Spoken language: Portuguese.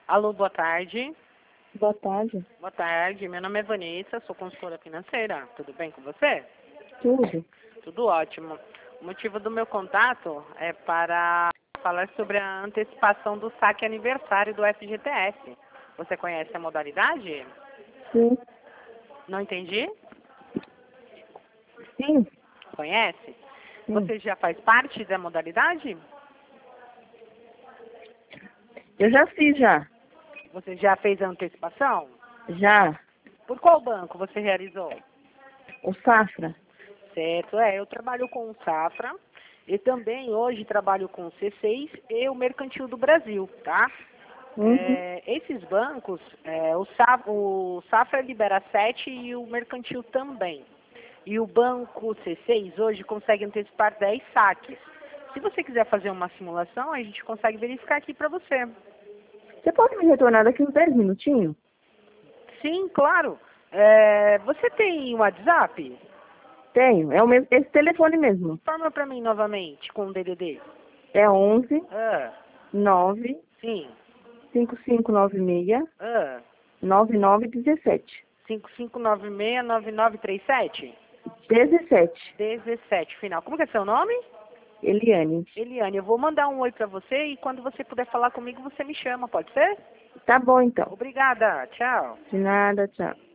Alô, boa tarde. Boa tarde. Boa tarde, meu nome é Vanessa, sou consultora financeira. Tudo bem com você? Tudo. Tudo ótimo. O motivo do meu contato é para falar sobre a antecipação do saque aniversário do FGTS. Você conhece a modalidade? Sim. Não entendi? Sim. Conhece? Sim. Você já faz parte da modalidade? Eu já fiz já. Você já fez a antecipação? Já. Por qual banco você realizou? O Safra. Certo, eu trabalho com o Safra e também hoje trabalho com o C6 e o Mercantil do Brasil, tá? Uhum. Esses bancos, o Safra libera 7 e o Mercantil também. E o banco C6 hoje consegue antecipar 10 saques. Se você quiser fazer uma simulação, a gente consegue verificar aqui para você. Você pode me retornar daqui uns 10 minutinhos? Sim, claro. Você tem WhatsApp? Tenho. É o mesmo, esse telefone mesmo. Informa para mim novamente com o DDD. É 11 Ah, 9 sim. 5596 Ah, 9917. 5596-9937? 17. 17, final. Como que é seu nome? Eliane. Eliane, eu vou mandar um oi para você e quando você puder falar comigo, você me chama, pode ser? Tá bom então. Obrigada, tchau. De nada, tchau.